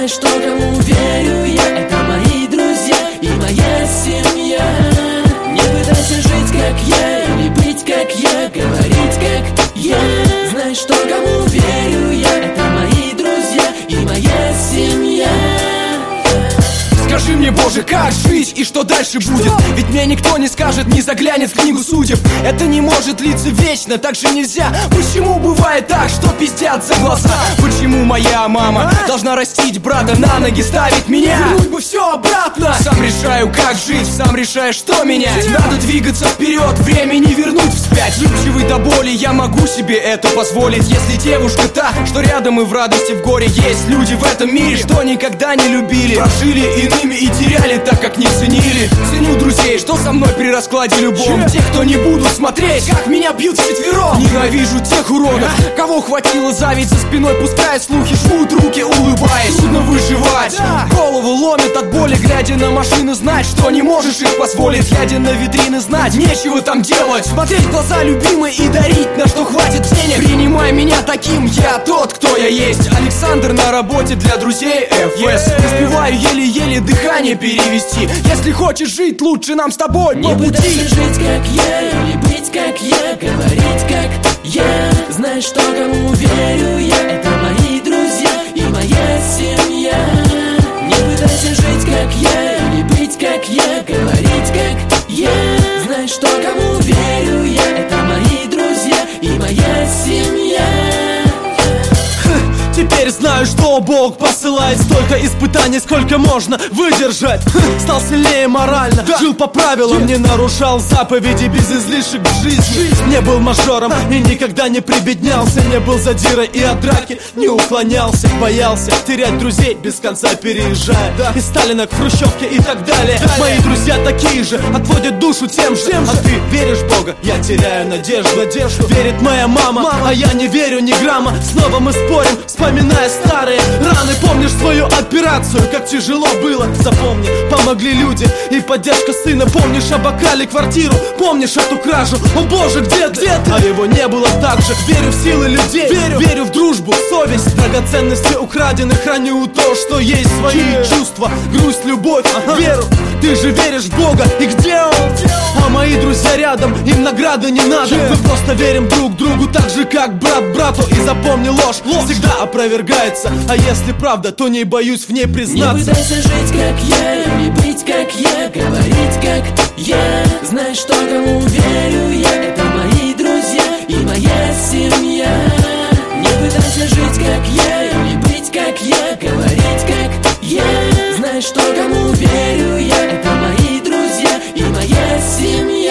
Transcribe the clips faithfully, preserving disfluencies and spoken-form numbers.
знаешь, что кому верю я, это мои друзья и моя семья. Не пытайся жить как я, или быть как я, говорить как я. Знаешь, что кому верю я, это мои друзья и моя семья. Скажи мне, Боже, как жить и что дальше будет? Ведь мне никто не скажет, не заглянет в книгу судеб. Это не может длиться вечно, так же нельзя. Почему бывает так, что пиздят за глаза? Почему моя мама должна растить брата, на ноги ставить меня? Вернуть бы все обратно. Сам решаю, как жить, сам решаю, что менять. Надо двигаться вперед, время не вернуть вспять. Живчивый до боли, я могу себе это позволить. Если девушка та, что рядом и в радости, в горе. Есть люди в этом мире, что никогда не любили, прожили иными и теряли так, как не ценили. Ценю друзей, что со мной при раскладе любом. Тех, кто не будут смотреть, как меня бьют вчетвером. Ненавижу тех уродов, кого хватило зависть за спиной, пуская слухи, жмут руки, улыбаясь. Трудно выживать, голову ломит от боли, глядя на машины, знать, что не можешь их позволить. Глядя на витрины, знать, нечего там делать. Смотреть в глаза любимой и дарить, на что хватит денег. Принимай меня таким, я тот, кто я есть. Александр на работе для друзей эф эс. Успеваю еле-еле дыхание перевести. Если хочешь жить, лучше нам с тобой по пути. Не пытайся жить как я, или быть как я, говорить как я. Знаешь, что кому верю я, это мои друзья и моя семья. Не пытайся жить как я, или быть как я, говорить как я. Знаешь, что кому верю я, это мои друзья и моя семья. Теперь знаю, что Бог посылает столько испытаний, сколько можно выдержать. Стал сильнее морально, да. Жил по правилам, yeah. Не нарушал заповеди без излишек в жизни. Не был мажором и никогда не прибеднялся. Не был задирой и от драки не уклонялся. Боялся терять друзей, без конца переезжая, да. Из Сталина к Хрущевке и так далее, далее. Мои друзья такие же, отводят душу тем же. Тем а же. Ты веришь в Бога? Я теряю надежду, надежду. Верит моя мама, мама, а я не верю ни грамма. Снова мы спорим, вспоминая старые раны. Помнишь свою операцию, как тяжело было? Запомни, помогли люди и поддержка сына. Помнишь, обокрали квартиру, помнишь эту кражу? О боже, где ты? Где ты? А его не было так же. Верю в силы людей, верю, верю в дружбу, совесть. Драгоценности украдены, храню то, что есть. Свои yeah. чувства, грусть, любовь, ага. Веру. Ты же веришь в Бога, и где он? А мои друзья рядом, им награды не надо. yeah. Мы просто верим друг другу так же, как брат брату. И запомни, ложь, ложь всегда опровергается. А если правда, то не боюсь в ней признаться. Не пытайся жить как я, или быть как я, говорить как я. Знаешь, что кому верю я, это мои друзья и моя семья. Не пытайся жить как я, или быть как я, говорить как я. Знаешь, что кому верю я, это мои друзья и моя семья.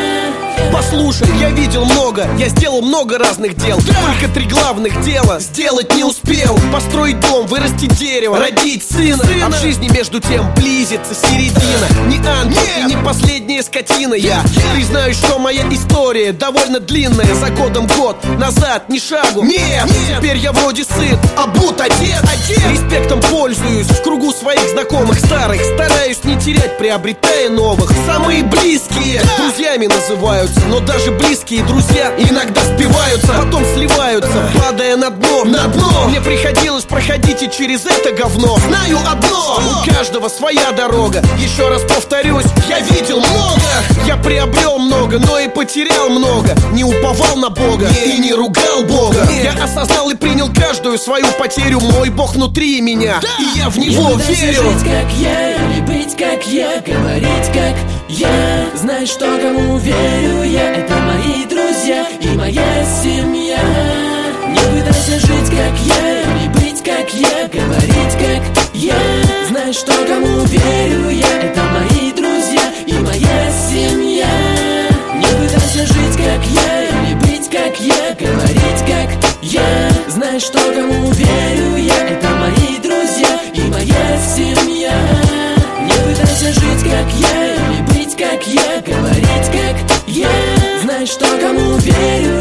Послушай, я видел много, я сделал много разных дел. Да. Только три главных дела сделать не успел. Построить дом, вырастить дерево, родить сына, сына. А в жизни между тем близится середина. Не ангел yeah. и не последняя скотина я yeah. Признаю, что моя история довольно длинная. За годом год, назад ни шагу. Нет, Нет. Теперь я вроде сын, а будто отец. отец Респектом пользуюсь в кругу своих знакомых старых. Стараюсь не терять, приобретая новых. Самые близкие да. друзьями называются. Но даже близкие друзья иногда сбиваются, потом сливаются, падая на дно, на дно. Мне приходилось проходить и через это говно. Знаю одно, у каждого своя дорога. Еще раз повторюсь, я видел много. Я приобрел много, но и потерял много. Не уповал на Бога и не ругал Бога. Я осознал и принял каждую свою потерю. Мой Бог внутри меня, и я в Него не верю. Жить как я, или быть как я, говорить как я. Знаешь, что кому верю я, это мои друзья и моя семья. Не пытайся жить как я, или быть как я, говорить как я. Знаешь, что кому верю я, это мои друзья и моя семья. Не пытайся жить как я, или быть как я, говорить как я. Знаешь, что кому верю я, это мои друзья и моя семья. Не пытайся жить как я, или быть как я, говорить как я. Знаешь, что кому верю